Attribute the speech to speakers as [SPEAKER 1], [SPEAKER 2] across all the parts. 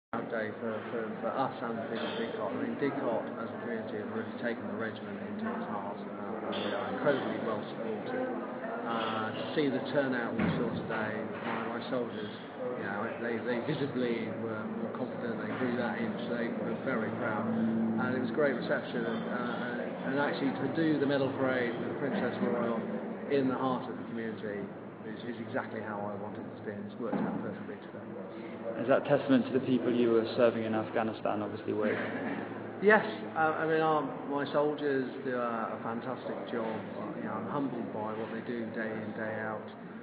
[SPEAKER 1] Proud day for us and the people of Didcot. I mean, Didcot as a community have really taken the regiment into its heart, and we are incredibly well supported. To see the turnout we saw today, my soldiers, they visibly were confident, they grew that inch, they were very proud, and it was a great reception. And actually to do the medal parade with the Princess Royal in the heart of the community is exactly how I wanted it to be, and it's worked out perfectly today.
[SPEAKER 2] Is that testament to the people you were serving in Afghanistan, obviously, with?
[SPEAKER 1] Yes, I mean, my soldiers do a fantastic job. I'm humbled by what they do day in, day out.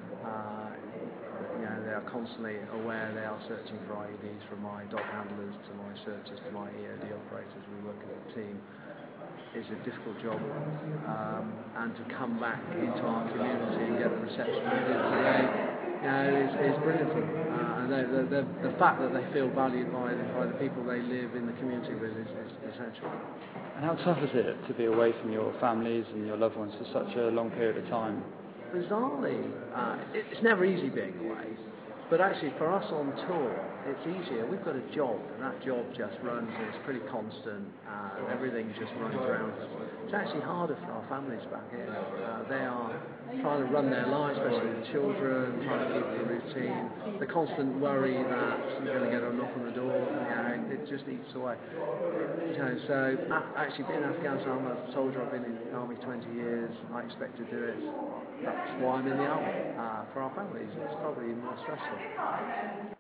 [SPEAKER 1] They are constantly aware, they are searching for IEDs, from my dog handlers to my searchers to my EOD operators. We work as a team. It's a difficult job, and to come back into our community and get the reception we did today, is brilliant for them. And the fact that they feel valued by the people they live in the community with is essential.
[SPEAKER 2] And how tough is it to be away from your families and your loved ones for such a long period of time?
[SPEAKER 1] Bizarrely, it's never easy being away, but actually for us on tour, it's easier. We've got a job, and that job just runs, and it's pretty constant, and everything just runs around us. It's actually harder for our families back here. They are trying to run their lives, especially the children, trying to keep the routine. The constant worry that you're going to get a knock on the door, it just eats away. So actually being in Afghanistan, I'm a soldier, I've been in the army 20 years, I expect to do it. That's why I'm in the army. For our families, it's probably more stressful.